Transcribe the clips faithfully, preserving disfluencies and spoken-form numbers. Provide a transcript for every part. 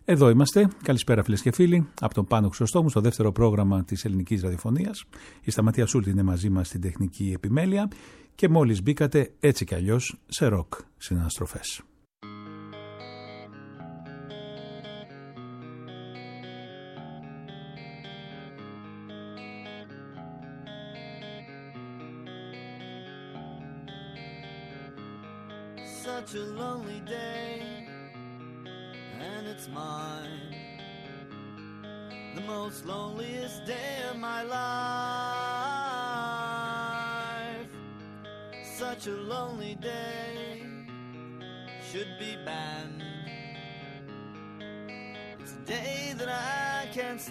Εδώ είμαστε. Καλησπέρα φίλες και φίλοι. Από τον Πάνο Χρυσοστόμου στο δεύτερο πρόγραμμα της ελληνικής ραδιοφωνίας. Η Σταματία Σούλτη είναι μαζί μας στην τεχνική επιμέλεια και μόλις μπήκατε έτσι κι αλλιώς σε ροκ συναναστροφές. Such a lonely day, and it's mine, the most loneliest day of my life. Such a lonely day should be banned. It's a day that I can't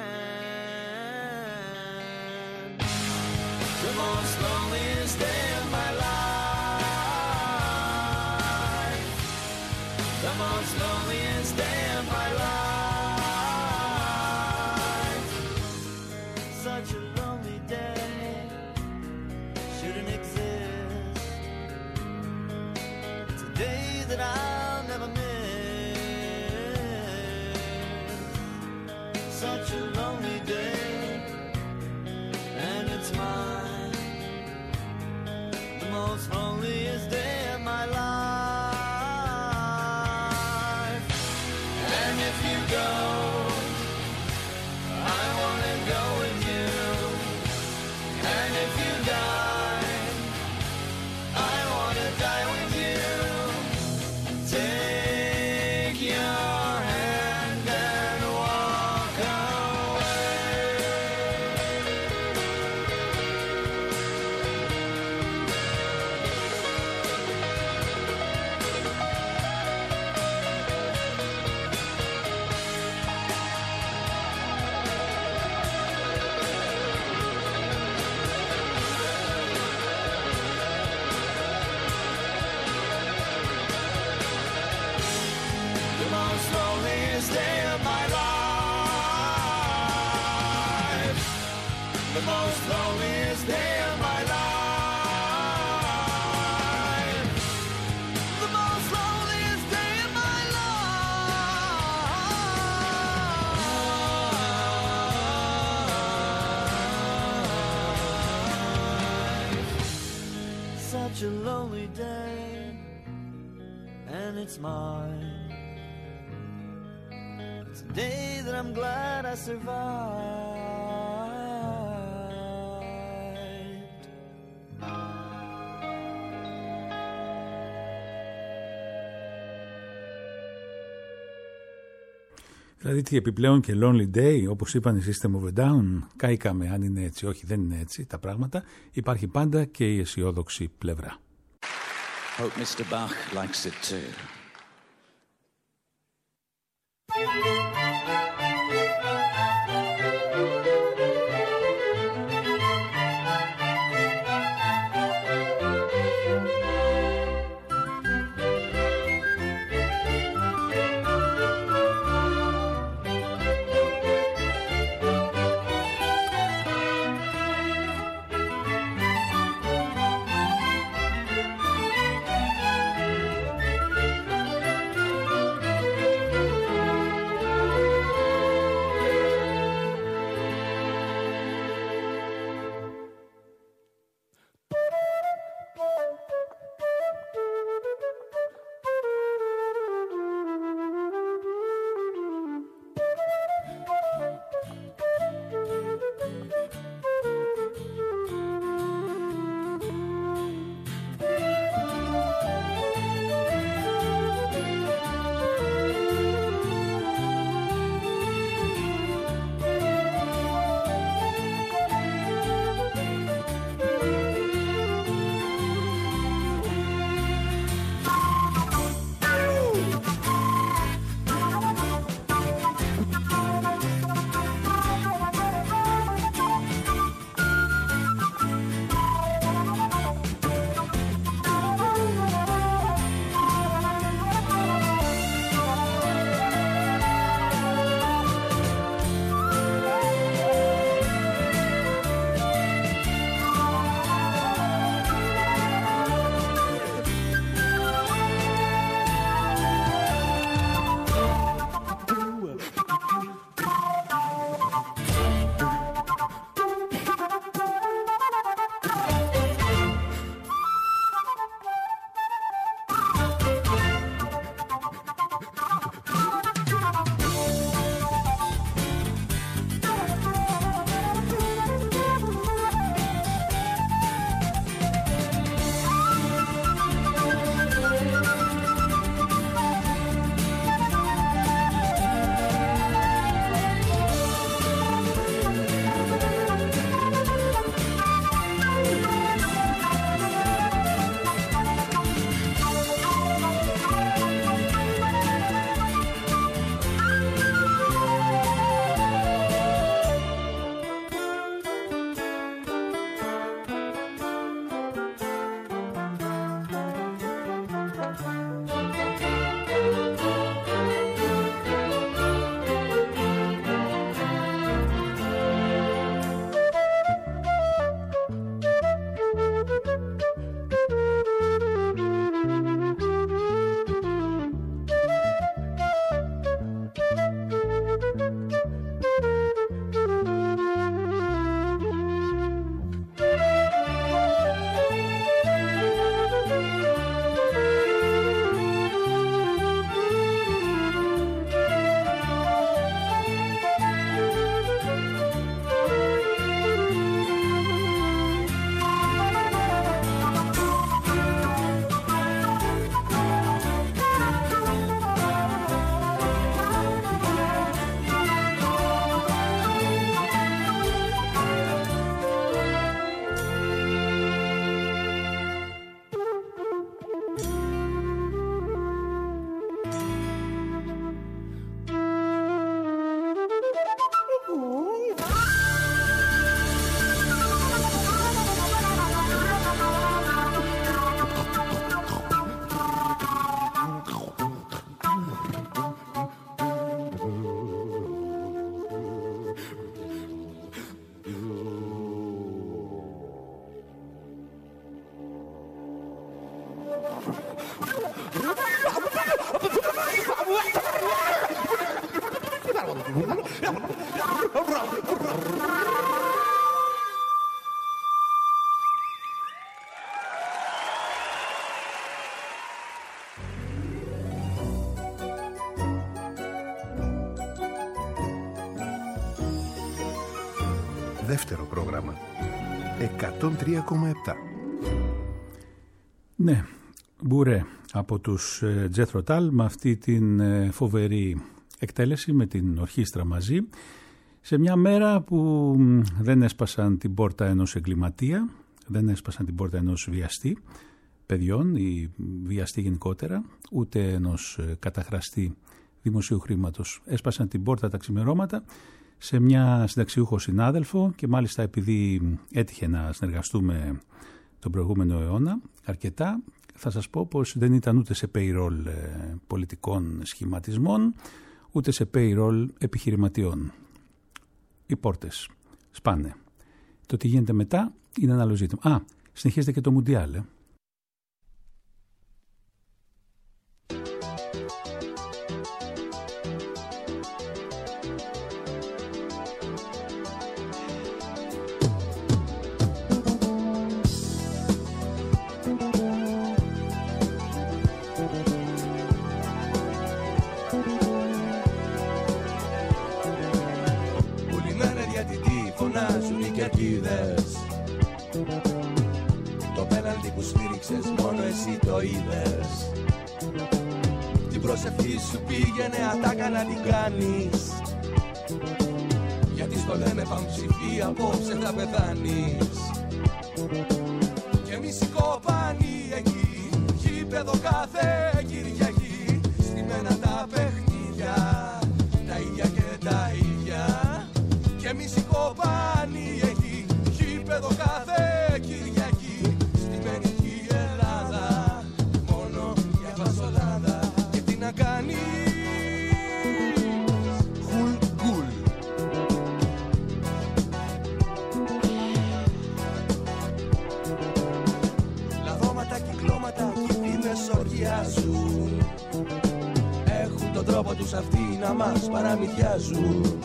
stand. The most loneliest day of my life. The most loneliest day of my life. Such a lonely day shouldn't exist. It's a day that I'll never miss. Such a lonely day, and it's mine. The most loneliest day of my life. Go, I wanna go with you, and if you die, I wanna die with you. Take your hand and walk away. The most loneliest day of my life. The most loneliest day of my life. Such a lonely day, and it's mine. It's a day that I'm glad I survived. Δηλαδή τι επιπλέον και Lonely Day, όπως είπαν οι System of a Down, κάηκαμε αν είναι έτσι, όχι δεν είναι έτσι τα πράγματα, υπάρχει πάντα και η αισιόδοξη πλευρά. Hope μίστερ Bach likes it too. Δεύτερο πρόγραμμα. εκατόν τρία κόμμα επτά. Ναι, Μπουρέ από τους Jethro Tull με αυτή την φοβερή εκτέλεση με την ορχήστρα μαζί σε μια μέρα που δεν έσπασαν την πόρτα ενός εγκληματία, δεν έσπασαν την πόρτα ενός βιαστή παιδιών ή βιαστή γενικότερα, ούτε ενός καταχραστή δημοσίου χρήματος. Έσπασαν την πόρτα τα ξημερώματα σε μια συνταξιούχο συνάδελφο και μάλιστα επειδή έτυχε να συνεργαστούμε τον προηγούμενο αιώνα αρκετά, θα σας πω πως δεν ήταν ούτε σε payroll πολιτικών σχηματισμών, ούτε σε payroll επιχειρηματιών. Οι πόρτες σπάνε. Το τι γίνεται μετά είναι ένα άλλο ζήτημα. Α, συνεχίζεται και το Μουντιάλ. Ε. Το πέναλτι που σφύριξες μόνο εσύ το είδες. Την προσευχή σου πήγαινε ατάκα να την κάνεις, γιατί στο λέμε παμψηφί απόψε θα πεθάνεις. Και εμείς οι κοπάνοι εκεί, γήπεδο κάθε Κυριακή, στημένα τα παιχνίδια, τα ίδια και τα ίδια. Και εμείς οι κοπάνοι εκεί, γήπεδο κάθε Κυριακή, στημένη η Ελλάδα, μόνο για φασολάδα. Και τι να κάνεις, γουλ γουλ. Λαδώματα, κυκλώματα, κινδύνες οργιάζουν, έχουν τον τρόπο τους αυτοί να μας παραμυθιάζουν.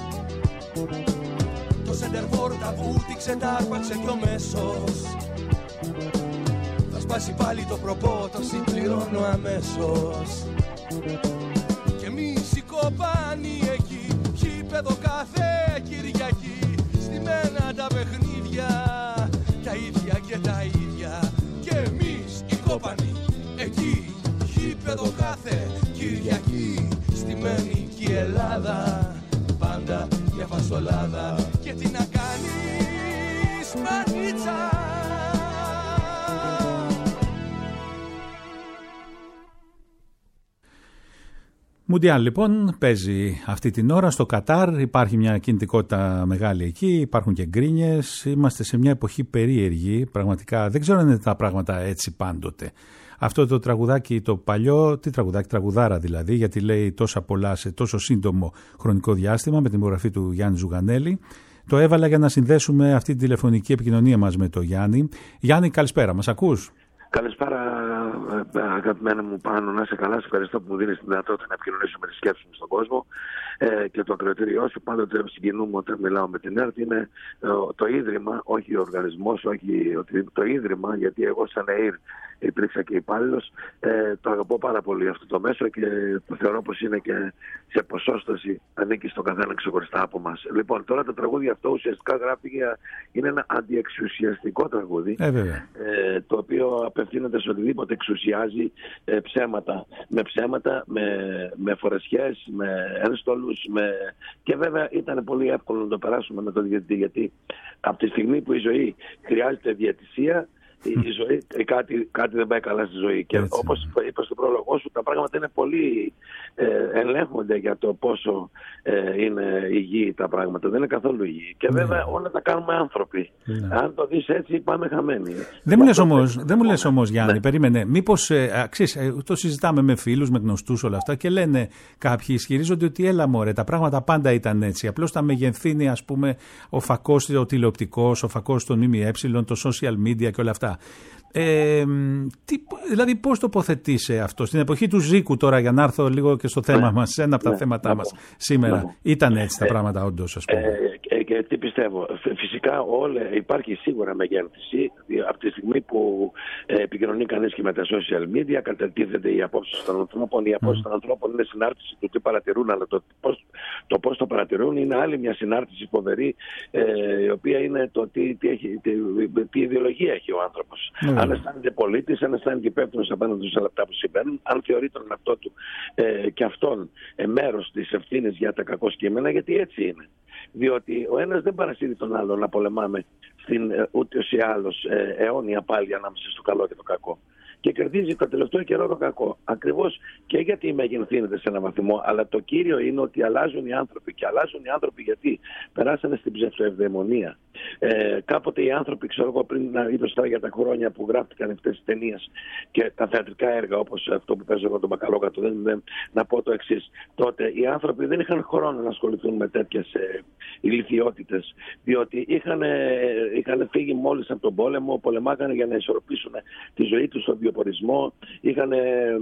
Το σεντερφόρ τα βούτυξε, τα άρπαξε κι ο μέσος. Θα σπάσει πάλι το προπό, το συμπληρώνω αμέσως. Και εμείς οι κοπάνοι εκεί, γήπεδο κάθε Κυριακή, στημένα τα παιχνίδια, τα ίδια και τα ίδια. Και εμείς οι κοπάνοι εκεί, γήπεδο κάθε Κυριακή, στημένη κι η Ελλάδα, πάντα για φασολάδα. Και τι να κάνεις, μανίτσα. Μουντιάλ λοιπόν παίζει αυτή την ώρα στο Κατάρ, υπάρχει μια κινητικότητα μεγάλη εκεί, υπάρχουν και γκρίνιες, είμαστε σε μια εποχή περίεργη, πραγματικά δεν ξέρω αν είναι τα πράγματα έτσι πάντοτε. Αυτό το τραγουδάκι το παλιό, τι τραγουδάκι, τραγουδάρα δηλαδή, γιατί λέει τόσα πολλά σε τόσο σύντομο χρονικό διάστημα με την υπογραφή του Γιάννη Ζουγανέλη. Το έβαλα για να συνδέσουμε αυτή την τηλεφωνική επικοινωνία μας με τον Γιάννη. Γιάννη, καλησπέρα, μας ακούς? Καλησπέρα, αγαπημένα μου Πάνο, να είσαι καλά. Σε ευχαριστώ που μου δίνεις τη δυνατότητα να επικοινωνήσω με τις σκέψεις μου στον κόσμο ε, και το ακροατήριό σου. Πάντοτε συγκινούμε όταν μιλάω με την ΕΡΤ. Είναι ε, το ίδρυμα, όχι ο οργανισμός, όχι το ίδρυμα, γιατί εγώ σαν ΕΙΡ υπήρξα και υπάλληλος. Ε, το αγαπώ πάρα πολύ αυτό το μέσο και το θεωρώ πως είναι και σε ποσόστοση ανήκει στον καθένα ξεχωριστά από μας. Λοιπόν, τώρα το τραγούδι αυτό ουσιαστικά γράφει για, είναι ένα αντιεξουσιαστικό τραγούδι, ε, ε, το οποίο απευθύνεται σε οτιδήποτε εξουσιάζει ε, ψέματα. Με ψέματα, με, με φορεσιές, με ένστολους, με... και βέβαια ήταν πολύ εύκολο να το περάσουμε με τον διαιτητή, γιατί από τη στιγμή που η ζωή χρειάζεται διαιτησία, η ζωή, κάτι, κάτι δεν πάει καλά στη ζωή. Και όπως είπα στο πρόλογο σου, τα πράγματα είναι πολύ ε, ελέγχονται για το πόσο ε, είναι υγιή τα πράγματα. Δεν είναι καθόλου υγιή. Και βέβαια όλα τα κάνουμε άνθρωποι. Ναι. Αν το δεις έτσι, πάμε χαμένοι. Δεν μου λες όμως, δεν μου λες όμως Γιάννη, ναι. Περίμενε. Μήπως ε, αξίς, ε, το συζητάμε με φίλους, με γνωστούς όλα αυτά και λένε κάποιοι, ισχυρίζονται ότι έλα μωρέ, τα πράγματα πάντα ήταν έτσι. Απλώς τα μεγενθύνει, ας πούμε, ο φακός ο τηλεοπτικός, ο φακός των ΜΜΕ, το social media και όλα αυτά. αυτά. Ε, τι, δηλαδή πώς τοποθετείσαι αυτό στην εποχή του Ζήκου τώρα, για να έρθω λίγο και στο θέμα ναι. μας, ένα από τα ναι. θέματα ναι. μας σήμερα. Ναι. Ήταν έτσι τα ε, πράγματα όντως, ας πούμε. Ε, ε, και τι πιστεύω. Φυσικά όλα, υπάρχει σίγουρα μεγέθυνση από τη στιγμή που ε, επικοινωνεί κανείς και με τα social media, κατατίθεται οι απόψεις των ανθρώπων. Οι απόψεις mm. των ανθρώπων είναι συνάρτηση του τι παρατηρούν, αλλά το πώς το, πώς το παρατηρούν είναι άλλη μια συνάρτηση φοβερή, ε, η οποία είναι το τι, τι, έχει, τι, τι ιδεολογία έχει ο άνθρωπος. Mm. Αν αισθάνεται πολίτης, αν αισθάνεται υπεύθυνος απέναντι σε όλα αυτά που συμβαίνουν, αν θεωρεί τον εαυτό του ε, και αυτόν ε, μέρος της ευθύνης για τα κακό κείμενα, γιατί έτσι είναι. Διότι ο ένας δεν παρασύρει τον άλλον να πολεμάμε στην ε, ούτως ή άλλως ε, αιώνια πάλι ανάμεσα στο καλό και το κακό. Και κερδίζει το τελευταίο καιρό το κακό. Ακριβώς και γιατί μεγενθύνεται σε έναν βαθμό, αλλά το κύριο είναι ότι αλλάζουν οι άνθρωποι. Και αλλάζουν οι άνθρωποι γιατί περάσανε στην ψευτοευδαιμονία. Ε, κάποτε οι άνθρωποι, ξέρω εγώ, πριν να είδω τώρα για τα χρόνια που γράφτηκαν αυτές τις ταινίες και τα θεατρικά έργα, όπως αυτό που παίζω εγώ τον Μπακαλόκατο, δεν, δεν, να πω το εξής. Τότε οι άνθρωποι δεν είχαν χρόνο να ασχοληθούν με τέτοιες ε, ηλιθιότητες, διότι είχαν, ε, είχαν φύγει μόλις από τον πόλεμο, πολεμάγανε για να ισορροπήσουν τη ζωή τους στον βιοπορισμό, είχαν ε,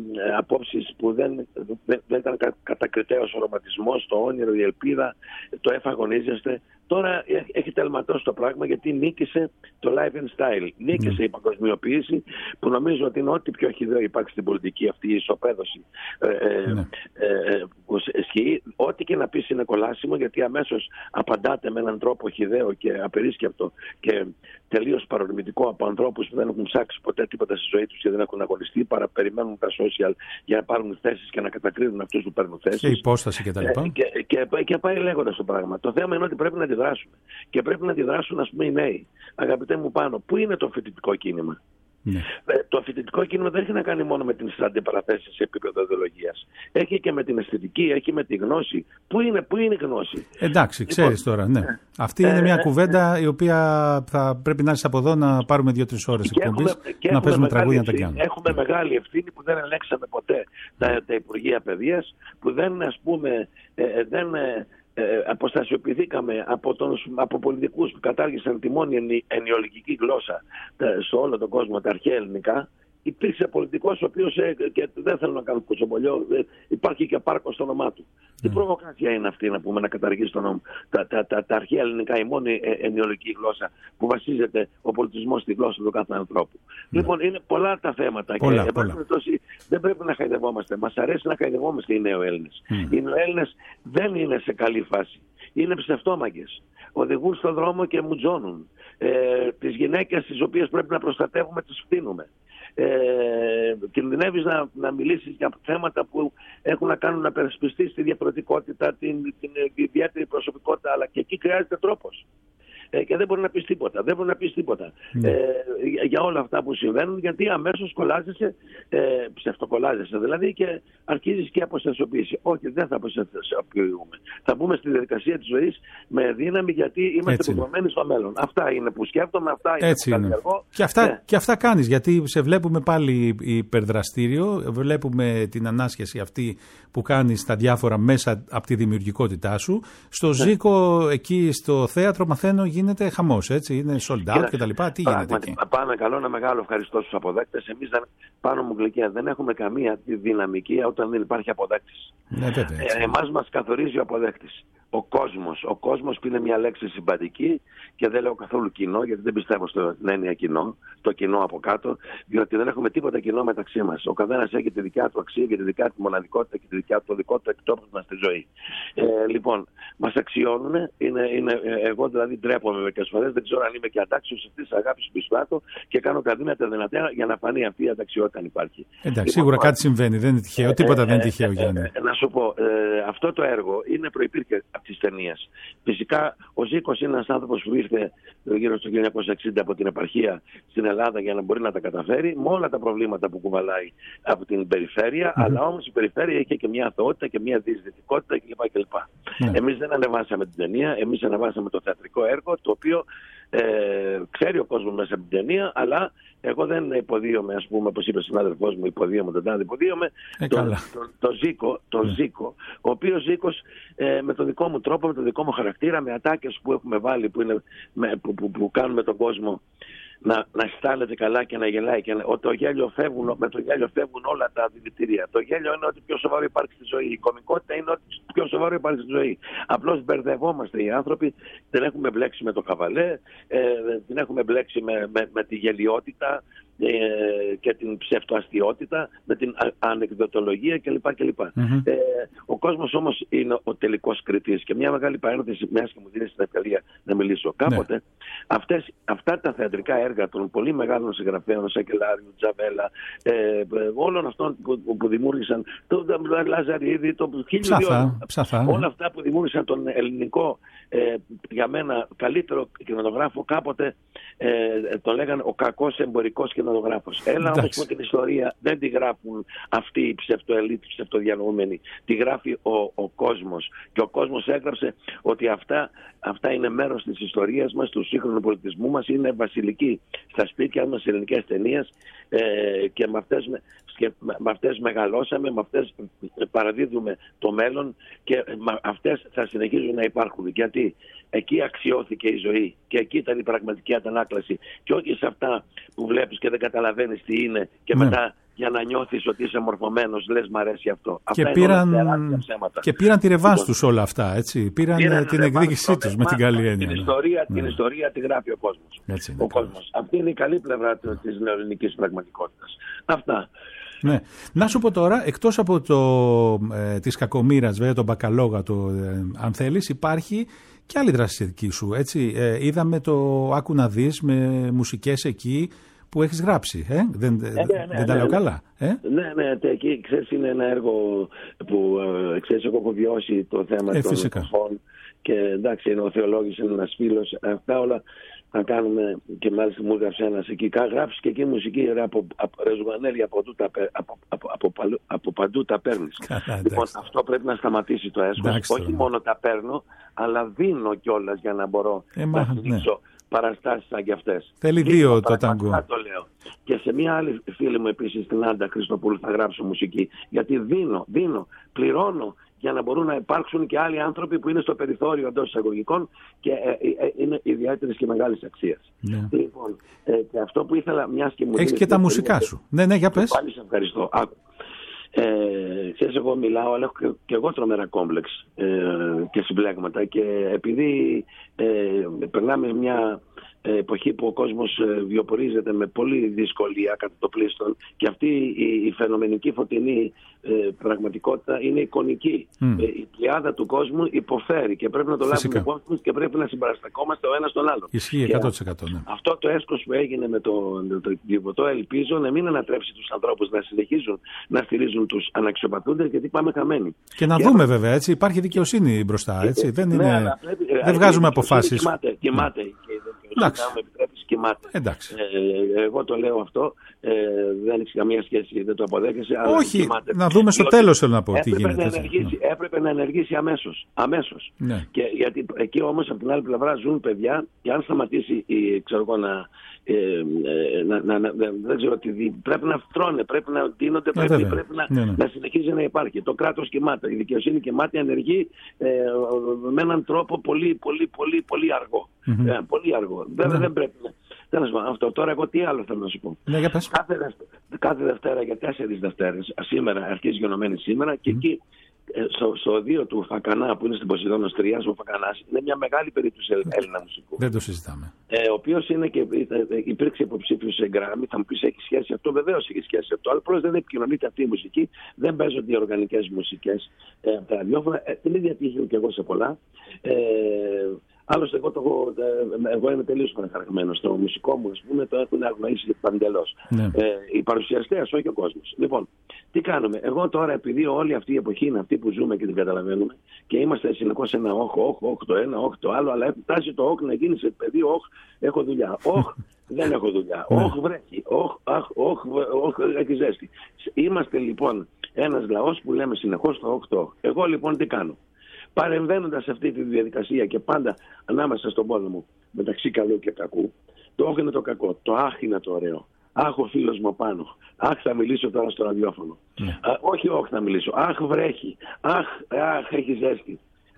απόψεις που δεν, δεν, δεν ήταν κα, κατακριτέος ο ρομαντισμός, το όνειρο, η ελπίδα, το εφαγωνίζεστε. Τώρα έχει τελματώσει το πράγμα γιατί νίκησε το life and style. Νίκησε mm. η παγκοσμιοποίηση, που νομίζω ότι είναι ό,τι πιο χυδαίο υπάρχει στην πολιτική, αυτή η ισοπαίδωση ε, mm. ε, ε, που ισχύει. Ό,τι και να πεις είναι κολάσιμο, γιατί αμέσως απαντάτε με έναν τρόπο χυδαίο και απερίσκεπτο και τελείως παρορμητικό από ανθρώπους που δεν έχουν ψάξει ποτέ τίποτα στη ζωή τους και δεν έχουν αγωνιστεί, παρά περιμένουν τα social για να πάρουν θέσεις και να κατακρίνουν αυτούς που παίρνουν θέσεις. Και υπόσταση κτλ. Ε, και, και, και, και πάει λέγοντας το πράγμα. Το θέμα είναι ότι πρέπει να αντιδράσουμε. Και πρέπει να αντιδράσουν, ας πούμε, οι νέοι. Αγαπητέ μου Πάνο, πού είναι το φοιτητικό κίνημα? Ναι. Το φοιτητικό κίνημα δεν έχει να κάνει μόνο με τις αντιπαραθέσεις σε επίπεδο ιδεολογίας. Έχει και με την αισθητική, έχει με τη γνώση. Πού είναι, πού είναι η γνώση? Εντάξει, ξέρεις λοιπόν, τώρα, ναι. Ε, Αυτή ε, είναι μια ε, κουβέντα ε, η οποία θα πρέπει να είσαι από εδώ να πάρουμε δύο-τρεις ώρες εκπομπής, να παίζουμε τραγούδια να τα κάνουμε. Έχουμε ναι. μεγάλη ευθύνη που δεν ελέγξαμε ποτέ τα, τα Υπουργεία Παιδείας, που δεν, ας πούμε, ε, δεν... Ε, Ε, αποστασιοποιηθήκαμε από, τον, από πολιτικούς που κατάργησαν τη μόνη ενιολογική γλώσσα σε όλο τον κόσμο, τα αρχαία ελληνικά. Υπήρξε πολιτικός ο οποίος, ε, και δεν θέλω να κάνω κουτσομπολιό, ε, υπάρχει και πάρκο στο όνομά του. Mm. Τι προβοκάτσια είναι αυτή, να πούμε, να καταργήσει τον νόμο, τα, τα, τα, τα αρχαία ελληνικά, η μόνη ε, ενιολογική γλώσσα που βασίζεται ο πολιτισμός στη γλώσσα του κάθε ανθρώπου. Mm. Λοιπόν, είναι πολλά τα θέματα πολλά, και πολλά. Τόση, δεν πρέπει να χαϊδευόμαστε. Μας αρέσει να χαϊδευόμαστε οι νεοέλληνες. Mm. Οι νεοέλληνες δεν είναι σε καλή φάση. Είναι ψευτόμαγκες. Οδηγούν στον δρόμο και μουτζώνουν. Ε, τις γυναίκες τις οποίες πρέπει να προστατεύουμε τις φτύνουμε. Ε, κινδυνεύεις να, να μιλήσεις για θέματα που έχουν να κάνουν να περασπιστείς τη διαφορετικότητα, την, την ιδιαίτερη προσωπικότητα, αλλά και εκεί χρειάζεται τρόπος. Ε, και δεν μπορεί να πεις τίποτα. Δεν μπορεί να πεις τίποτα mm. ε, για, για όλα αυτά που συμβαίνουν, γιατί αμέσως κολλάζεσαι, ε, ψευτοκολλάζεσαι δηλαδή, και αρχίζεις και αποστασιοποίηση. Όχι, δεν θα αποστασιοποιούμε. Θα μπούμε στη διαδικασία της ζωής με δύναμη, γιατί είμαστε υποχρεωμένοι στο μέλλον. Αυτά είναι που σκέφτομαι, αυτά είναι Έτσι που είναι. καλλιεργώ. Και αυτά, ναι. και αυτά κάνεις, γιατί σε βλέπουμε πάλι υπερδραστήριο, βλέπουμε την ανάσχεση αυτή που κάνεις στα διάφορα μέσα από τη δημιουργικότητά σου. Στο ναι. Ζήκο, εκεί στο θέατρο, μαθαίνω, γίνεται χαμός, έτσι, είναι sold out κτλ. Τι γίνεται εκεί? Πάμε καλό, ένα μεγάλο ευχαριστώ στους αποδέκτες. Εμείς δεν, πάνω μου Γλυκιά, δεν έχουμε καμία δυναμική όταν δεν υπάρχει αποδέκτης. Ναι, βέβαια, ε, εμάς μας καθορίζει ο αποδέκτης. Ο κόσμος. Ο κόσμος που είναι μια λέξη συμπαντική, και δεν λέω καθόλου κοινό, γιατί δεν πιστεύω στην έννοια κοινό, το κοινό από κάτω, διότι δεν έχουμε τίποτα κοινό μεταξύ μας. Ο καθένας έχει τη δικιά του αξία και τη δικιά του μοναδικότητα και τη δικιά του, το δικό του εκτόπισμα στη ζωή. Ε, λοιπόν, μας αξιώνουν. Είναι, είναι, εγώ δηλαδή ντρέπομαι μερικές φορές, δεν ξέρω αν είμαι και αντάξιος αυτής της αγάπης του Πιστράτου, και κάνω τα δύνατα δυνατά για να φανεί αυτή η ανταξιότητα αν υπάρχει. Εντάξει, λοιπόν, σίγουρα κάτι συμβαίνει, δεν είναι τυχαίο, τίποτα ε, δεν είναι τυχαίο, Γιάννη. Ε, ε, να σου πω, ε, αυτό το έργο είναι προϋπήρχε από τις ταινίες. Φυσικά, ο Ζήκος είναι ένας άνθρωπος που ήρθε γύρω στο χίλια εννιακόσια εξήντα από την επαρχία στην Ελλάδα για να μπορεί να τα καταφέρει, με όλα τα προβλήματα που κουβαλάει από την περιφέρεια, mm-hmm. αλλά όμως η περιφέρεια είχε και μια αθωότητα και μια διεισδυτικότητα κλπ. κλπ. Mm-hmm. Εμείς δεν ανεβάσαμε την ταινία, εμείς ανεβάσαμε το θεατρικό έργο, το οποίο ε, ξέρει ο κόσμος μέσα από την ταινία, αλλά εγώ δεν υποδίωμαι, ας πούμε, όπως είπε ο συνάδελφός μου, υποδίωμαι τον τάδε, υποδίωμαι ε, τον, τον, τον Ζήκο, τον yeah. Ζήκο, ο οποίος Ζήκος ε, με τον δικό μου τρόπο, με τον δικό μου χαρακτήρα, με ατάκες που έχουμε βάλει, που, είναι, με, που, που, που κάνουμε τον κόσμο να, να στάλεται καλά και να γελάει. Και να, ότι το γέλιο φεύγουν, με το γέλιο φεύγουν όλα τα δηλητήρια. Το γέλιο είναι ότι πιο σοβαρό υπάρχει στη ζωή. Η κωμικότητα είναι ότι πιο σοβαρό υπάρχει στη ζωή. Απλώς μπερδευόμαστε οι άνθρωποι, την έχουμε μπλέξει με το χαβαλέ, ε, την έχουμε μπλέξει με, με, με τη γελιότητα ε, και την ψευτοαστιότητα, με την α, ανεκδοτολογία κλπ. κλπ. Mm-hmm. Ε, ο κόσμος όμως είναι ο τελικός κριτής. Και μια μεγάλη παρένθεση, μιας και μου δίνει την ευκαιρία να μιλήσω. Κάποτε ναι. αυτές, αυτά τα θεατρικά έργα των πολύ μεγάλων συγγραφέων, Σακελάριου, Τζαβέλα, ε, όλων αυτών που, που δημιούργησαν, τον Λαζαρίδη, το Ψαθά, ψαθά, όλα αυτά που δημιούργησαν τον ελληνικό, ε, για μένα καλύτερο κινηματογράφο, κάποτε ε, το λέγανε ο κακός εμπορικός κινηματογράφος. Έλα όμως που την ιστορία δεν τη γράφουν αυτοί οι ψευτοελίτ, ψευτοδιανοούμενοι. Τη γράφει ο, ο κόσμος. Και ο κόσμος έγραψε ότι αυτά, αυτά είναι μέρος της ιστορίας μας, του σύγχρονου πολιτισμού μας, είναι βασιλική στα σπίτια μας, ελληνικές ταινίες, ε, και με αυτές, και με αυτές μεγαλώσαμε, με αυτές παραδίδουμε το μέλλον και με αυτές θα συνεχίζουν να υπάρχουν. Γιατί εκεί αξιώθηκε η ζωή και εκεί ήταν η πραγματική αντανάκλαση και όχι σε αυτά που βλέπεις και δεν καταλαβαίνεις τι είναι και ναι. μετά για να νιώθεις ότι είσαι μορφωμένος, λες μ' αρέσει αυτό. Και αυτά πήραν, είναι ψέματα. Και πήραν τη ρεβάνς τους όλα αυτά, έτσι. Πήραν, πήραν την εκδίκησή τους με την καλή έννοια. Την ιστορία, ναι. την ιστορία τη γράφει ο κόσμος. Έτσι, ο κόσμος. Αυτή είναι η καλή πλευρά της νεοελληνικής πραγματικότητας. Αυτά. Ναι. Να σου πω τώρα, εκτός από το, ε, της κακομοίρας, βέβαια τον Μπακαλόγατο, ε, αν θέλεις, υπάρχει και άλλη δραστηριοτική σου, έτσι. Ε, είδαμε το Άκου να δεις με μουσικές εκεί που έχεις γράψει, ε? δεν, ε, ναι, ναι, δεν τα ναι, λέω ναι. καλά. Ε? Ναι, ναι, εκεί ξέρεις είναι ένα έργο που ε, ξέρεις εγώ έχω βιώσει το θέμα ε, των κοφών και εντάξει είναι ο Θεολόγης, είναι ένας φίλος, αυτά όλα να κάνουμε και μάλιστα μου έγραψε ένας εκεί, γράψεις και εκεί μουσική ρε, από, από Ρεζουγανέλη από, από, από, από, από παντού τα παίρνεις. Καλά, λοιπόν αυτό πρέπει να σταματήσει το έσχος, όχι τώρα. Μόνο τα παίρνω αλλά δίνω κιόλας για να μπορώ ε, να στηρίξω. Ναι. Παραστάσεις σαν και αυτές. Θέλει δύο το ταγκό. Το λέω. Και σε μια άλλη φίλη μου επίσης, την Άντα Χριστοπούλου, θα γράψω μουσική. Γιατί δίνω, δίνω, πληρώνω για να μπορούν να υπάρξουν και άλλοι άνθρωποι που είναι στο περιθώριο εντός εισαγωγικών και ε, ε, είναι ιδιαίτερης και μεγάλης αξίας. Ναι. Λοιπόν, ε, και αυτό που ήθελα, μιας και μου έχεις και τα μουσικά και... σου. Ναι, ναι, για πες. Πάλι σε ευχαριστώ. Άκου. Ε, ξέρεις, εγώ μιλάω, αλλά έχω και, και εγώ τρομερά κόμπλεξ ε, και συμπλέγματα και επειδή ε, περνάμε μια εποχή που ο κόσμος βιοπορίζεται με πολύ δυσκολία κατά το πλήστον και αυτή η, η φαινομενική φωτεινή ε, πραγματικότητα είναι εικονική. Mm. Ε, η πλειάδα του κόσμου υποφέρει και πρέπει να το λάβουμε υπόψη μας και πρέπει να συμπαραστακόμαστε ο ένας τον άλλον. Ισχύει εκατό τοις εκατό. Ναι. Αυτό το έσκος που έγινε με το Διβωτό ελπίζω να μην ανατρέψει τους ανθρώπους να συνεχίζουν να στηρίζουν τους αναξιοπαθούντες γιατί πάμε χαμένοι. Και να και δούμε άμα... βέβαια, έτσι, υπάρχει δικαιοσύνη μπροστά, έτσι, δεν, είναι... ναι, πρέπει... δεν βγάζουμε αποφάσεις. Κοιμάται, κοιμάται. Ναι. Αν με επιτρέπεις κοιμάται. Ε, εγώ το λέω αυτό, ε, δεν έχει καμία σχέση, δεν το αποδέχεσαι. Όχι, αλλά κοιμάται. Να δούμε στο τέλος θέλω να πω τι γίνεται. Να ενεργήσει, ναι. Έπρεπε να ενεργήσει αμέσως. αμέσως. Ναι. Και, γιατί εκεί όμως από την άλλη πλευρά ζουν παιδιά και αν σταματήσει η, ξέρω εγώ, να, ε, ε, να, να, να, δεν ξέρω τι δει, πρέπει να τρώνε, πρέπει να δίνονται, πρέπει, ε, πρέπει να, ναι, ναι. να συνεχίζει να υπάρχει. Το κράτος κοιμάται, η δικαιοσύνη κοιμάται, ενεργεί ε, με έναν τρόπο πολύ, πολύ, πολύ, πολύ αργό. Mm-hmm. Ε, πολύ αργό. Βέβαια ναι. δεν πρέπει να... Τέλος πάντων, αυτό τώρα εγώ τι άλλο θέλω να σου πω. Ναι, για πες. Κάθε, Δευτέρα, κάθε Δευτέρα για τέσσερις Δευτέρες, σήμερα αρχίζει γενομένη σήμερα και mm. εκεί στο, στο οδείο του Φακανά που είναι στην Ποσειδώνος Τριάς, ο Φακανάς είναι μια μεγάλη περίπτωση Έλληνα μουσικού. Δεν το συζητάμε. Ε, ο οποίος είναι και υπήρξε υποψήφιος σε Γκράμι, θα μου πεις έχει σχέση αυτό, βεβαίως έχει σχέση αυτό, αλλά απλώς δεν επικοινωνείται αυτή η μουσική, δεν παίζονται οι οργανικές μουσικές ε, από τα ραδιόφωνα, ε, την ίδια τύχη και εγώ σε πολλά. Ε, Άλλωστε, εγώ, το, εγώ είμαι τελείως παραχαραγμένος. Στο μουσικό μου, ας πούμε, το έχουν αγνοήσει παντελώς. Ναι. Ε, οι παρουσιαστές, όχι ο κόσμος. Λοιπόν, τι κάνουμε. Εγώ τώρα, επειδή όλη αυτή η εποχή είναι αυτή που ζούμε και την καταλαβαίνουμε και είμαστε συνεχώς ένα όχ, όχ, όχ το ένα, όχ το άλλο, αλλά έχει φτάσει το όχ να γίνει σε παιδί, όχ, έχω δουλειά. Όχ, δεν έχω δουλειά. Όχ, βρέχει. Όχ, αχ, όχ, όχ, έχει ζέστη. Είμαστε λοιπόν ένας λαός που λέμε συνεχώς το όχ, το όχ. Εγώ λοιπόν τι κάνω. Παρεμβαίνοντας σε αυτή τη διαδικασία και πάντα ανάμεσα στον πόλεμο μεταξύ καλού και κακού, το όχ είναι το κακό, το αχ είναι το ωραίο. Αχ, ο φίλος μου πάνω. Αχ, θα μιλήσω τώρα στο ραδιόφωνο. Yeah. Α, όχι, όχ θα μιλήσω. Αχ, βρέχει. Αχ, αχ, έχει ζέστη.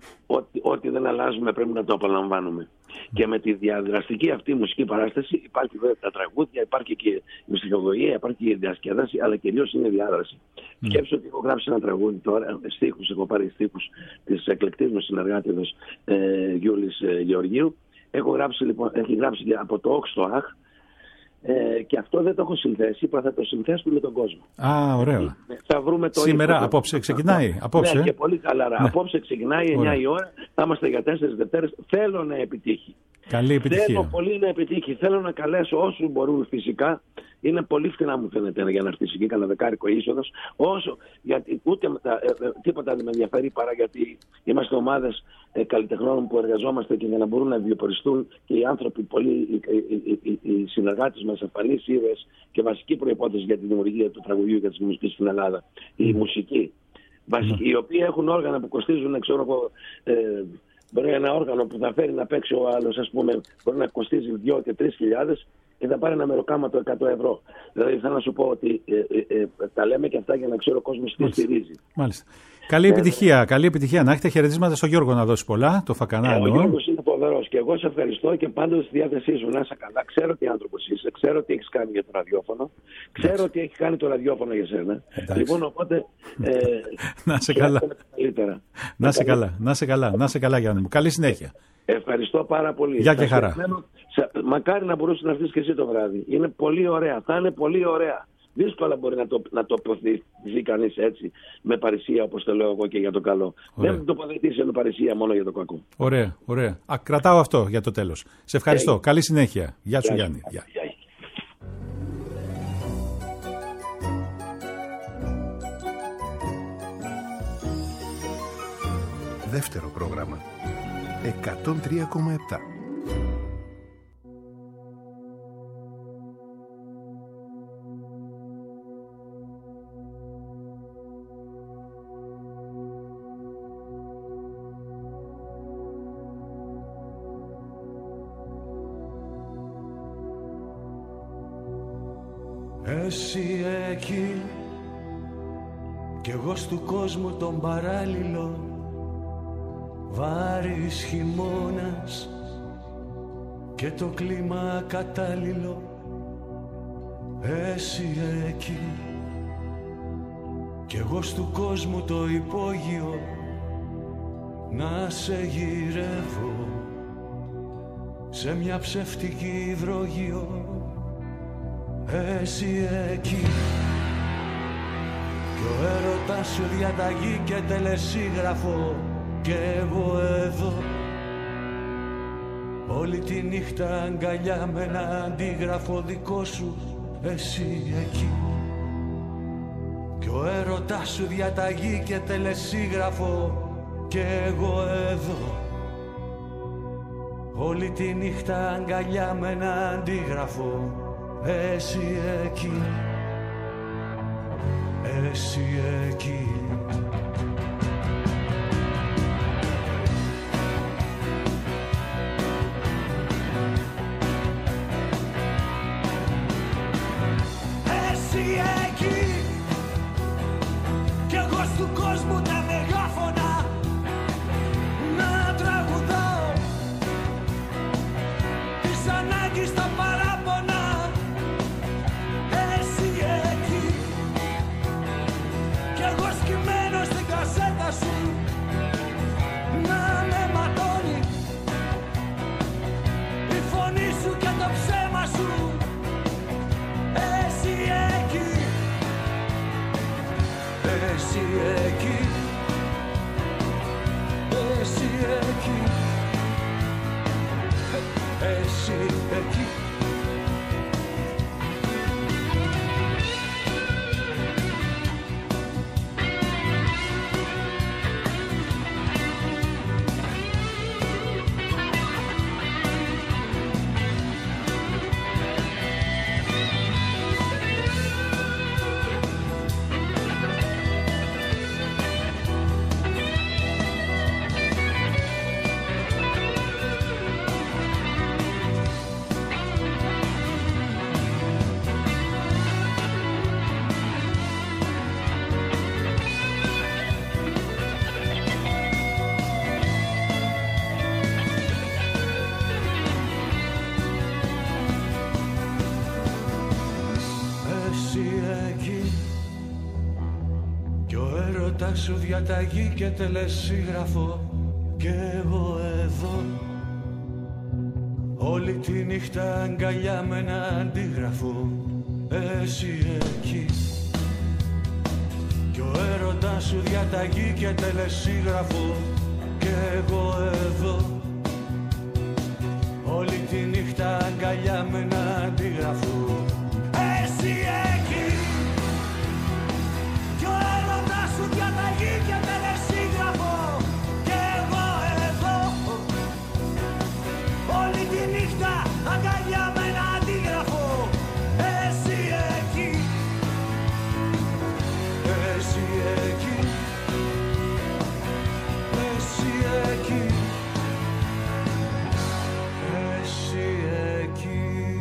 Ό,τι, ό,τι δεν αλλάζουμε πρέπει να το απολαμβάνουμε. Και με τη διαδραστική αυτή μουσική παράσταση υπάρχει βέβαια τα τραγούδια, υπάρχει και η ψυχολογία, υπάρχει και η διασκέδαση, αλλά κυρίως είναι η διάδραση. Mm. Σκέψου ότι έχω γράψει ένα τραγούδι τώρα, στίχους, έχω πάρει στίχους της εκλεκτής μου συνεργάτηδος ε, Γιούλης ε, Γεωργίου. Έχω γράψει, λοιπόν, έχει γράψει από το Ωξ στο Αχ. Ε, και αυτό δεν το έχω συνθέσει, είπα θα το συνθέσουμε με τον κόσμο. Α, ωραίο. Θα βρούμε το Σήμερα, ύπο, απόψε ξεκινάει. Απόψε. Ναι, και πολύ καλά. Ναι. Απόψε ξεκινάει εννιά ωραία. Η ώρα. Θα είμαστε για τέσσερις Δευτέρες. Θέλω να επιτύχει. Καλή επιτυχία. Θέλω πολύ να επιτύχει. Θέλω να καλέσω όσους μπορούν φυσικά. Είναι πολύ φθηνά μου φαίνεται για να έρθει εκεί κανένα δεκάρικο είσοδος. Όσο, γιατί ούτε ε, ε, τίποτα δεν με ενδιαφέρει παρά γιατί είμαστε ομάδες ε, καλλιτεχνών που εργαζόμαστε και για να μπορούν να βιοποριστούν και οι άνθρωποι, πολλοί, οι, οι, οι, οι συνεργάτες μας, εμφανείς ήρωες και βασική προϋπόθεση για τη δημιουργία του τραγουδιού και της μουσικής στην Ελλάδα. Mm. Η μουσική. Βασική, mm. Οι οποίοι έχουν όργανα που κοστίζουν, ξέρω εγώ, ε, μπορεί ένα όργανο που θα φέρει να παίξει ο άλλος, ας πούμε, μπορεί να κοστίζει δύο και τρεις χιλιάδες και θα πάρει ένα μεροκάματο εκατό ευρώ. Δηλαδή θέλω να σου πω ότι ε, ε, ε, τα λέμε και αυτά για να ξέρω ο κόσμος τι στηρίζει. Μάλιστα. Καλή επιτυχία, καλή επιτυχία. Να έχετε χαιρετίσματα στον Γιώργο να δώσει πολλά, το Φακανά. Ε, ο Γιώργος είναι φοβερός και εγώ σε ευχαριστώ και πάντοτε στη διάθεσή σου. Να είσαι καλά. Ξέρω τι άνθρωπος είσαι, ξέρω τι έχεις κάνει για το ραδιόφωνο, ξέρω Εντάξει. τι έχει κάνει το ραδιόφωνο για σένα. Εντάξει. Λοιπόν, οπότε. Ε, να σε καλά. Να σε καλά, να σε καλά, να σε καλά, Γιάννη μου. Καλή συνέχεια. Ευχαριστώ πάρα πολύ. Γεια και χαρά. Μακάρι να μπορούσε να έρθεις και εσύ το βράδυ. Είναι πολύ ωραία. Θα είναι πολύ ωραία. Δύσκολα μπορεί να το, να τοποθετηθεί κανείς έτσι με παρησία, όπως το λέω εγώ, και για το καλό. Ωραία. Δεν τοποθετήσει με παρησία μόνο για το κακό. Ωραία, ωραία. Α, κρατάω αυτό για το τέλος. Σε ευχαριστώ. Hey. Καλή συνέχεια. Γεια σου, Γιάννη. Γεια. Γεια. Δεύτερο πρόγραμμα. εκατόν τρία κόμμα επτά. Εσύ εκεί κι εγώ στου κόσμου τον παράλληλο, βάρης χειμώνας και το κλίμα κατάλληλο. Εσύ εκεί κι εγώ στου κόσμου το υπόγειο, να σε γυρεύω σε μια ψευτική υδρόγειο. Εσύ εκεί κι ο έρωτας σου διαταγή και τελεσίγραφο, κι εγώ εδώ όλη τη νύχτα αγκαλιά με ένα αντίγραφο δικό σου. Εσύ εκεί κι ο έρωτας σου διαταγή και τελεσίγραφο, κι εγώ εδώ όλη τη νύχτα αγκαλιά με ένα αντίγραφο. Εσύ εκεί, εσύ εκεί. Εσύ εκεί κι εγώ στου κόσμου τα μεγάφωνα να τραγουδάω τις ανάγκες τα παράπονα. Εσύ εκεί, εσύ εκεί, εσύ εκεί. έρωτα σου διαταγή και τελεσίγραφο κι εγώ εδώ. Όλη τη νύχτα αγκαλιά με ένα αντίγραφο, εσύ εκεί. Κι ο έρωτας σου διαταγή και τελεσίγραφο κι εγώ εδώ. Όλη τη νύχτα αγκαλιά με ένα αντίγραφο, εσύ εκεί. Κι ο έρωτας σου διαταγή και τελεσίγραφο κι εγώ εδώ. Όλη τη νύχτα αγκαλιά με ένα αντίγραφο, εσύ εκεί. Εσύ εκεί. Εσύ εκεί. Εσύ εκεί.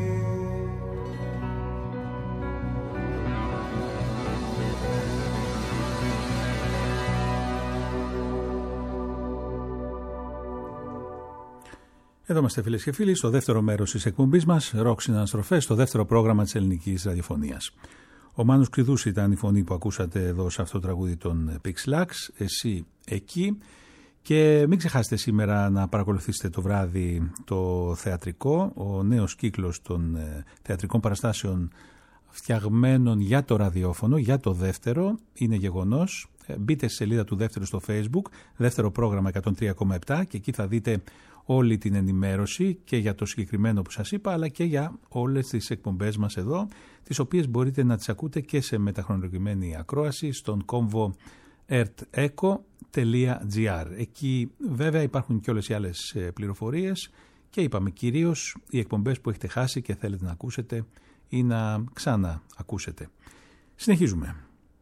Εδώ είμαστε φίλες και φίλοι στο δεύτερο μέρος της εκπομπής μας, Ροκ Συναναστροφές, στο δεύτερο πρόγραμμα της ελληνικής ραδιοφωνίας. Ο Μάνος Κριδούς ήταν η φωνή που ακούσατε εδώ σε αυτό το τραγούδι των Pixlax, εσύ εκεί. Και μην ξεχάσετε σήμερα να παρακολουθήσετε το βράδυ το θεατρικό, ο νέος κύκλος των θεατρικών παραστάσεων φτιαγμένων για το ραδιόφωνο, για το δεύτερο, είναι γεγονός. Μπείτε στη σελίδα του δεύτερου στο Facebook, δεύτερο πρόγραμμα εκατόν τρία κόμμα επτά, και εκεί θα δείτε όλη την ενημέρωση και για το συγκεκριμένο που σας είπα, αλλά και για όλες τις εκπομπές μας εδώ, τις οποίες μπορείτε να τις ακούτε και σε μεταχρονολογημένη ακρόαση στον κόμβο ερτ-εκο τελεία τζι άρ. Εκεί βέβαια υπάρχουν και όλες οι άλλες πληροφορίες και είπαμε κυρίως οι εκπομπές που έχετε χάσει και θέλετε να ακούσετε ή να ξανά ακούσετε. Συνεχίζουμε.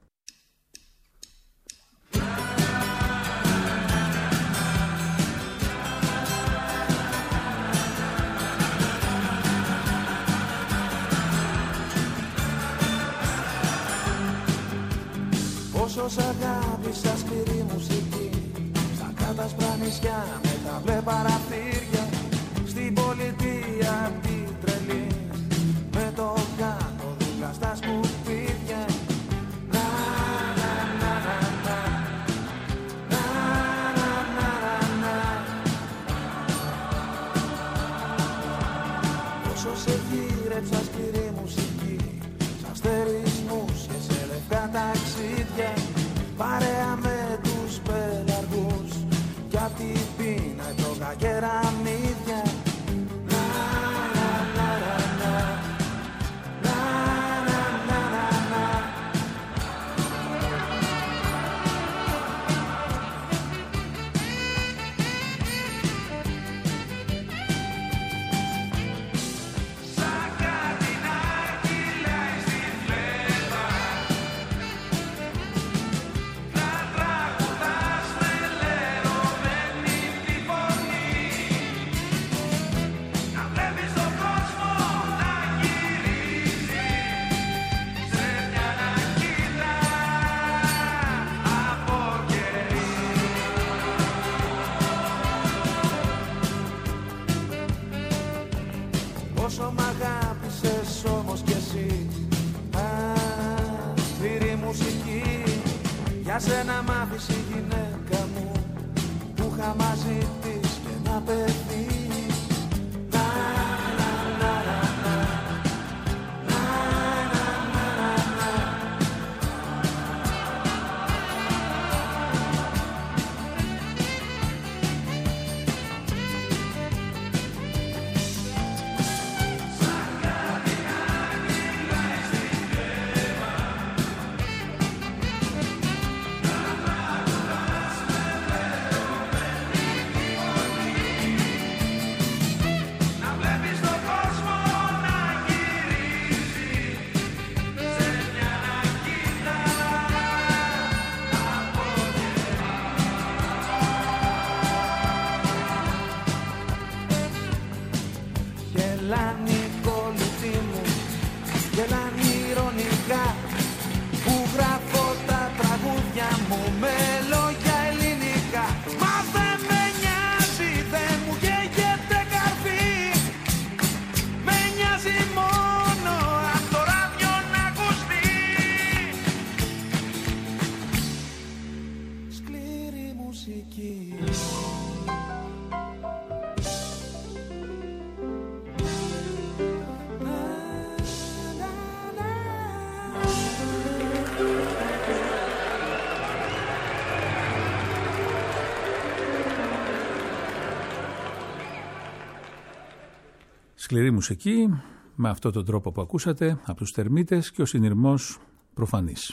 Πόσο σ' αγάπησα σκληρή μουσική, στα κάτασπρα νησιά με τα μπλε παραθύρια, στην πολιτεία τη τρελή, με το κάτω δίπλα στα σκουπίδια. Να, να, να, να, να, να, να, να, να. Πόσο σε γύρεψα σκληρή μουσική, σαν στερισμούς και σε λευκά ταξίδια, παρέα με τους πελαργούς κι απ' την πείνα έτρωγα κεραμίδια. Να, να, να, να, να, να, να, να, να. Σαν κάτι να κυλάει στη φλέβα, να τραγουδάς με λερωμένη τη φωνή, να βλέπεις τον κόσμο να γυρίζει σε μια ναχίδα από κερί. Πόσο μ' αγάπησες όμως κι εσύ, α, σκληρή μουσική, για σένα μ' άφησε η γυναίκα μου που είχα μαζί της και ένα παιδί. Να, να, να, να, να, να, να, να, να. Να βλέπεις τον κόσμο να γυρίζει σε μια ναχίδα από κερί. Γελάνε οι κολλητοί μου, γελάνε ειρωνικά, που γράφω τα τραγούδια μου με λόγια ελληνικά. Μα δεν με νοιάζει, δεν μου καίγεται καρφί, με νοιάζει μόνο αν το ράδιο να ακουστεί. Σκληρή μουσική, με αυτόν τον τρόπο που ακούσατε, από τους Τερμίτες, και ο συνειρμός προφανής.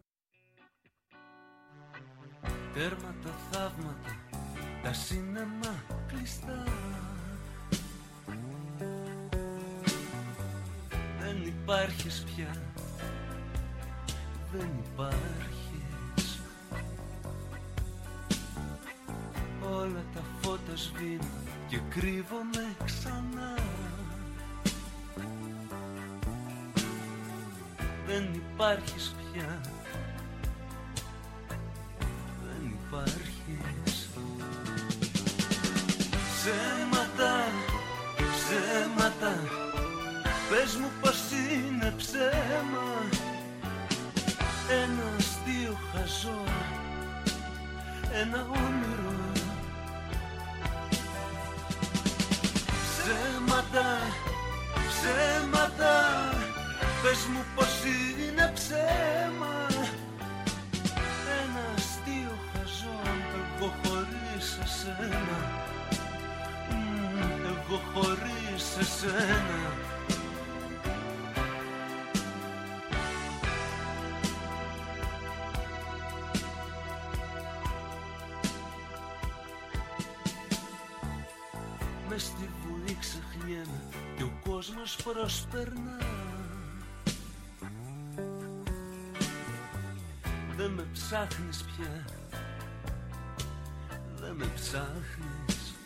Τέρμα τα θαύματα, τα σίνεμα κλειστά. Δεν υπάρχεις πια, δεν υπάρχεις. Όλα τα φώτα σβήνουν και κρύβομαι ξανά. Δεν υπάρχεις πια, δεν υπάρχεις. Ψέματα, ψέματα, πες μου πως είναι ψέμα. Ένα αστείο χαζό, ένα όνειρο. Ψέματα, ψέματα, πες μου πως είναι ψέμα. Ένα αστείο χαζό, εγώ χωρίς εσένα, εγώ χωρίς εσένα. Μες στη βουλή ξεχνιέμαι και ο κόσμος προσπερνά. Δεν με ψάχνεις πια, δεν με ψάχνεις.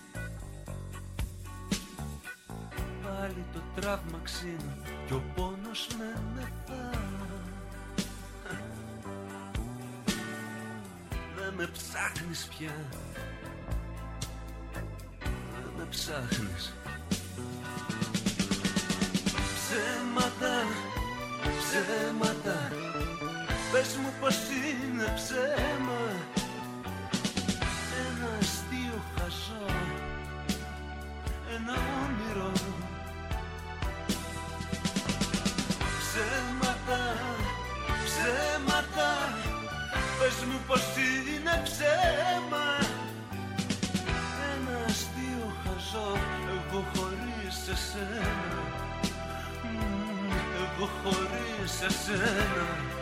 Πάλι το τραύμα ξύνω κι ο πόνος με μεθά. Δεν με ψάχνεις πια, δεν με ψάχνεις. Ψέματα, ψέματα, πες μου πως είναι ψέμα. Ένα αστείο χαζό, ένα όνειρο. Ψέματα, ψέματα, πες μου πως είναι ψέμα. Ένα αστείο χαζό, εγώ χωρίς εσένα, εγώ χωρίς εσένα.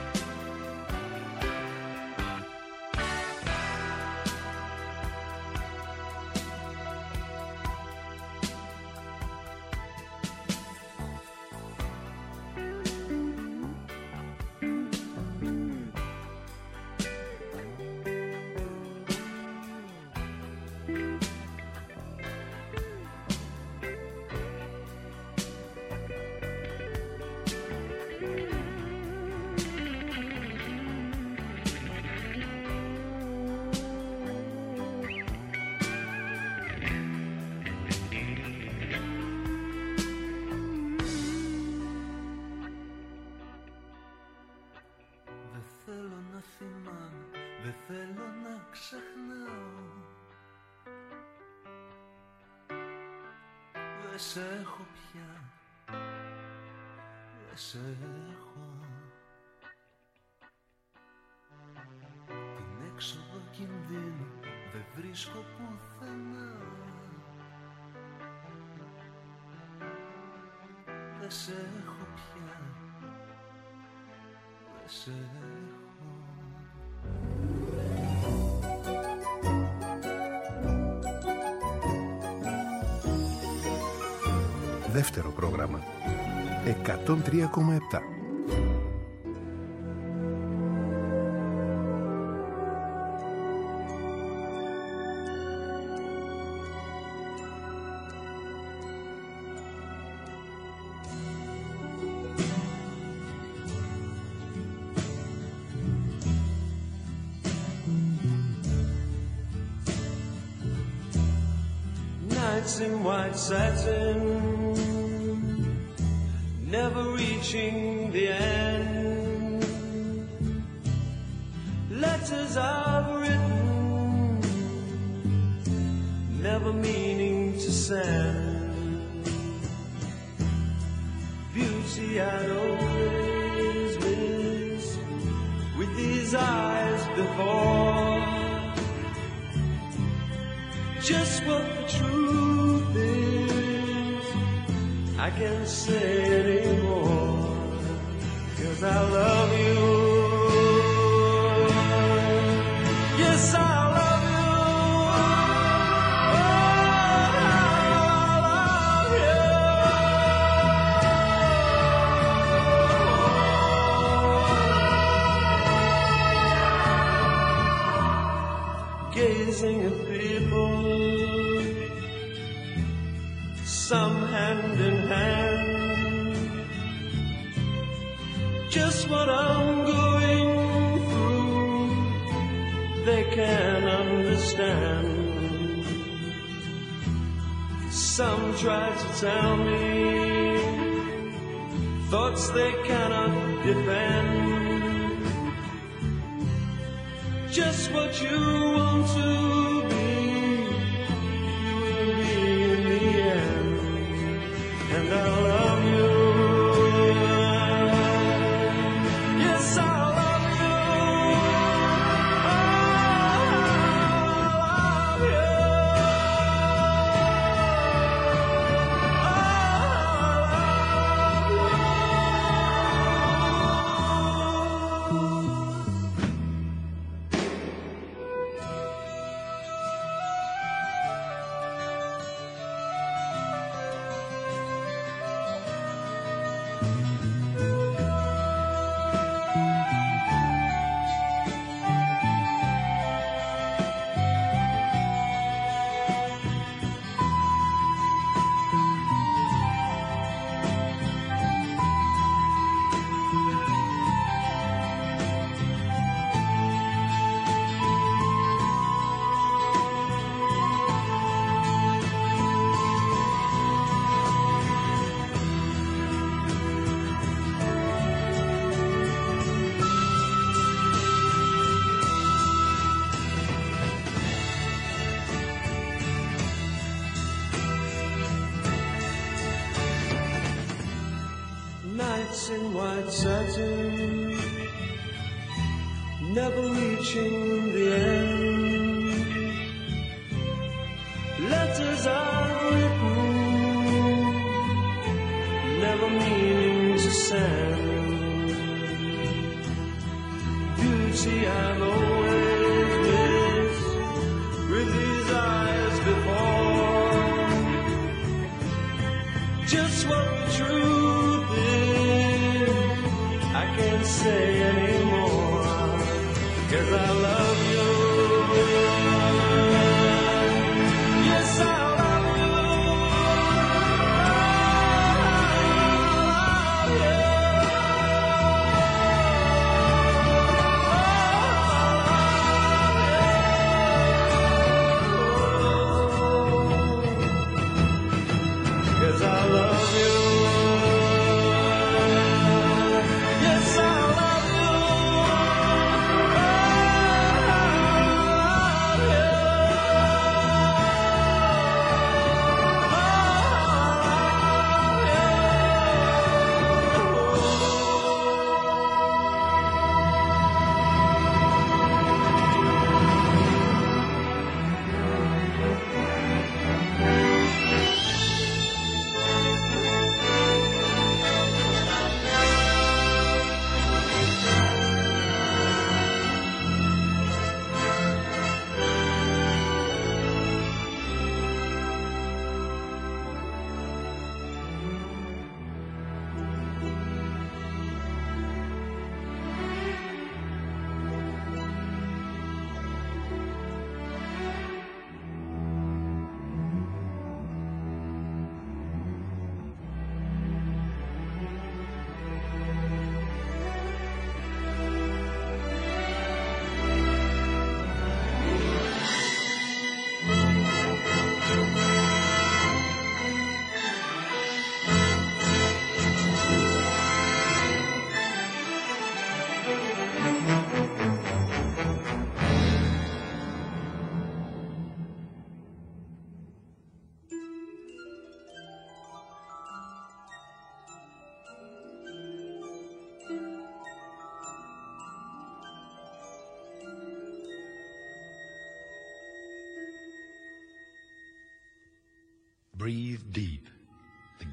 Δεν σε έχω πια, δεν σε έχω. Την έξοδο κινδύνου δεν βρίσκω πουθενά. Δεν σε έχω πια, δεν σε έχω. Δεύτερο πρόγραμμα εκατόν τρία κόμμα επτά. Nights in white satin, never reaching the end. Letters I've written, never meaning to send. Beauty I'd always missed with these eyes before. Just what the truth is, I can't say anymore, 'cause I love you. Yes, I love you. Oh, I love you. Gazing at people, some hand in hand, just what I'm going through, they can't understand. Some try to tell me thoughts they cannot defend, just what you want to be, you will be in the end. And I love you. Yes, I love you. Oh, I love you. Nights in white satin, never reaching the end. Letters unwritten, never meaning to send. Beauty I've always missed, with these eyes before. Just what the truth is, I can't say anymore, 'cause I love you. Yes, I love you. I love you. Yes, I love you.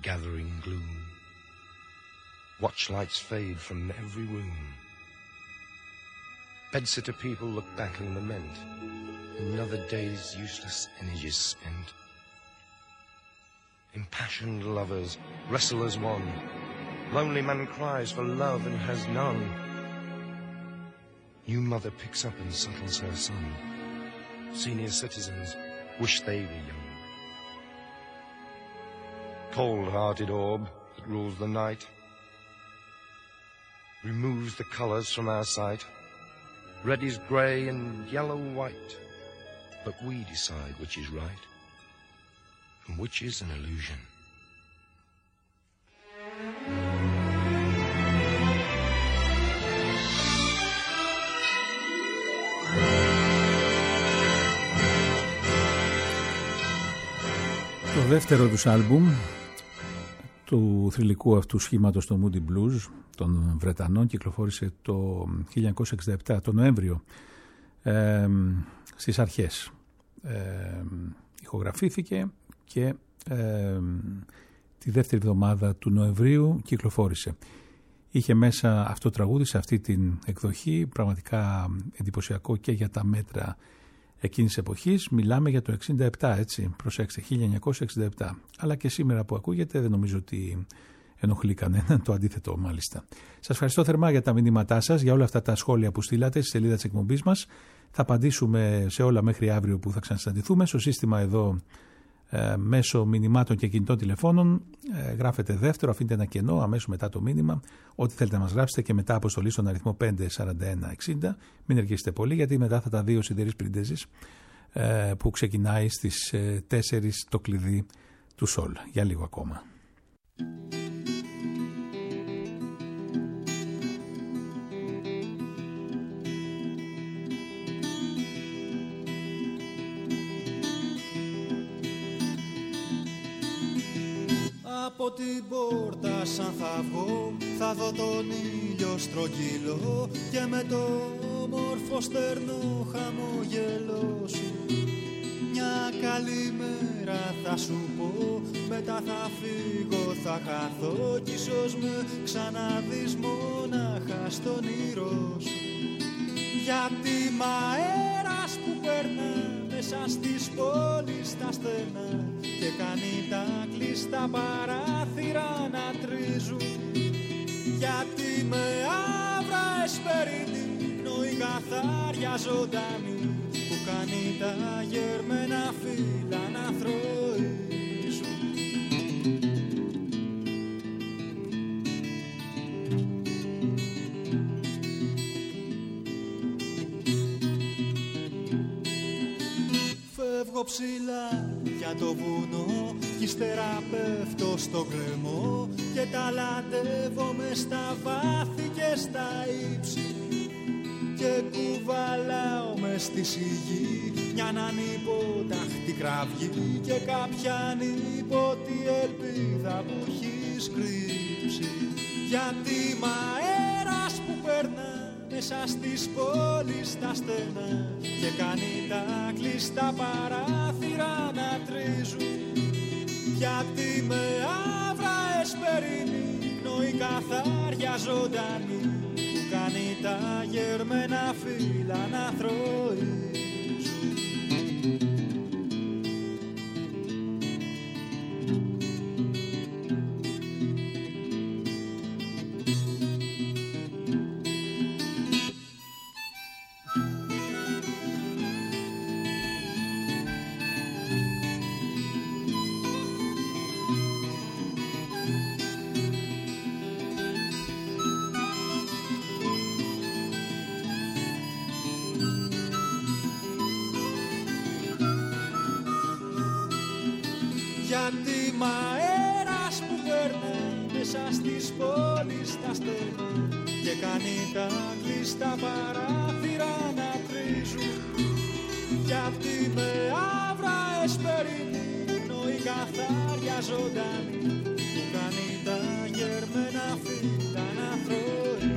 gathering gloom. Watch lights fade from every room. Bedsitter people look back and lament. Another day's useless energies spent. Impassioned lovers wrestle as one. Lonely man cries for love and has none. New mother picks up and settles her son. Senior citizens wish they were young. Cold-hearted orb that rules the night removes the colours from our sight. Red is grey and yellow white, but we decide which is right and which is an illusion. Το δεύτερο τους άλμπουμ του θρυλικού αυτού σχήματος των Moody Blues των Βρετανών κυκλοφόρησε το χίλια εννιακόσια εξήντα επτά, το Νοέμβριο, ε, στις αρχές. Ε, ηχογραφήθηκε και ε, τη δεύτερη εβδομάδα του Νοεμβρίου κυκλοφόρησε. Είχε μέσα αυτό το τραγούδι σε αυτή την εκδοχή, πραγματικά εντυπωσιακό και για τα μέτρα εκείνης της εποχής. Μιλάμε για το εξήντα επτά, έτσι, προσέξτε, χίλια εννιακόσια εξήντα επτά. Αλλά και σήμερα που ακούγεται δεν νομίζω ότι ενοχλεί κανέναν, το αντίθετο μάλιστα. Σας ευχαριστώ θερμά για τα μηνύματά σας, για όλα αυτά τα σχόλια που στείλατε στη σελίδα της εκπομπής μας. Θα απαντήσουμε σε όλα μέχρι αύριο που θα ξανασυναντηθούμε. Στο σύστημα εδώ ε, μέσω μηνυμάτων και κινητών τηλεφώνων ε, γράφετε δεύτερο, αφήνετε ένα κενό αμέσως μετά το μήνυμα, ό,τι θέλετε να μας γράψετε και μετά αποστολή στον αριθμό πέντε σαράντα ένα εξήντα. Μην αργήσετε πολύ, γιατί μετά θα τα δει ο Σιδηρής Πριντέζης ε, που ξεκινάει στις ε, τέσσερις το κλειδί του Σολ. Για λίγο ακόμα. Από την πόρτα σαν θα βγω, θα δω τον ήλιο στρογγυλό και με το όμορφο στερνό χαμογελό σου μια καλή μέρα θα σου πω, μετά θα φύγω, θα χαθώ κι ίσως με ξαναδείς μονάχα στον ήρω σου. Γιατί μ' αέρας που περνά μέσα στις πόλεις τα στενά και κάνει τα κλειστά παράθυρα να τρίζουν. Γιατί με άβρα εσπερινή πνοή καθάρια ζωντανή που κάνει τα γερμένα φύλλα να θροίζουν. Φεύγω ψηλά για το βουνό κι ύστερα πέφτω στο γκρεμό και ταλαντεύομαι στα βάθη και στα ύψη και κουβαλάω μες στη σιγή μια ανυπόταχτη κραυγή και κάποια ανίποτη ελπίδα που έχεις κρύψει. Γιατί μ' αέρας που περνά μέσα στις πόλεις τα στενά και κάνει τα κλειστά παράθυρα να τρίζουν. Γιατί με άβρα εσπερινή πνοή καθάρια ζωντανή που κάνει τα γερμένα φύλλα να θροίζουν. Γιατί μ' αέρας που περνά μέσα στις πόλεις τα στενά και κάνει τα κλειστά παράθυρα να τρίζουν. Γιατί με άβρα εσπερινή πνοή καθάρια ζωντανή που κάνει τα γερμένα φύλλα να θροίζουν.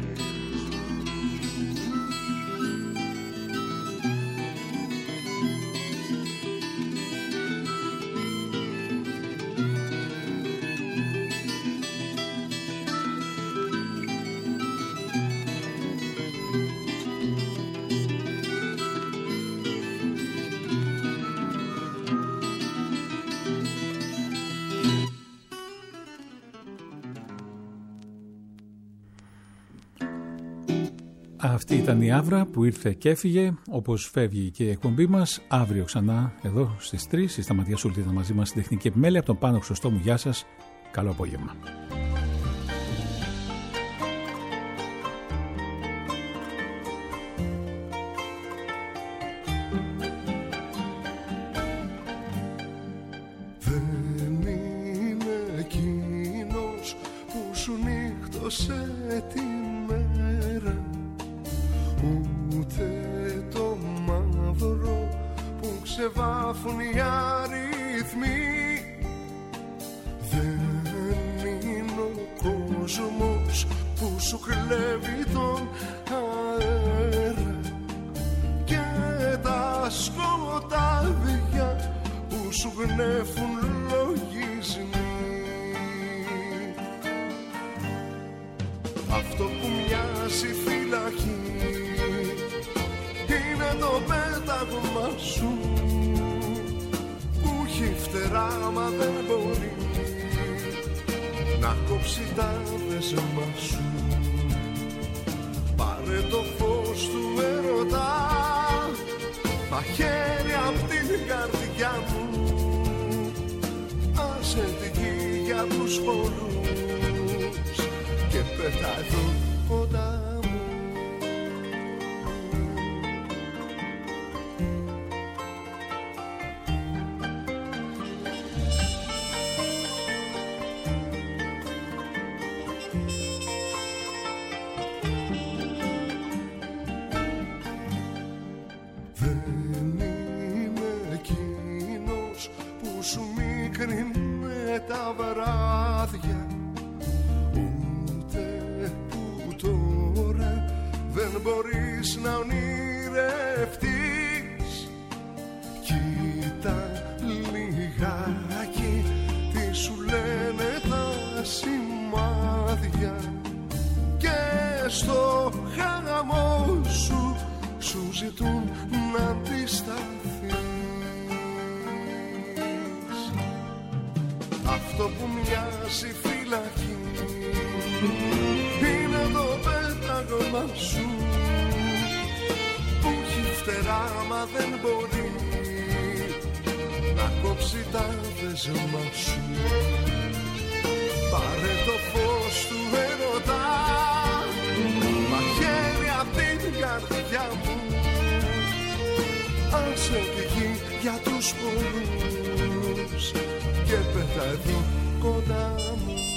Αυτή ήταν η Άβρα που ήρθε και έφυγε, όπως φεύγει και η εκπομπή μας. Αύριο ξανά εδώ στις τρεις η Σταματία Σούλτη ήταν μαζί μας στην τεχνική επιμέλεια. Από τον Πάνο Χρυσοστόμου, γεια σας, καλό απόγευμα. Τη μέρα, ούτε το μαύρο που ξεβάφουν οι αριθμοί. Δεν είναι ο κόσμος που σου κλέβει τον αέρα και τα σκοτάδια που σου γνέφουν λογισμοί. Αυτό που μοιάζει φυλακή είναι το πέταγμα σου που έχει φτερά μα δεν μπορεί να κόψει τα δεσμά σου. Πάρε το φως του έρωτα μαχαίρι απ' την καρδιά μου, άσε τη γη για τους πολλούς και πέτα εδώ κοντά μου. Δεν είμαι εκείνος που σου μίκρινε τα βράδια, δεν μπορείς να ονειρευτείς. Κοίτα λιγάκι τι σου λένε τα σημάδια και στο χαμό σου σου ζητούν να αντισταθείς. Αυτό που μοιάζει φυλακή είναι το πέταγμα σου που έχει φτερά μα δεν μπορεί να κόψει τα δεσμά σου. Πάρε το φως του έρωτα μαχαίρι απ' την καρδιά μου, άσε τη γη για τους πολλούς και πέτα εδώ κοντά μου.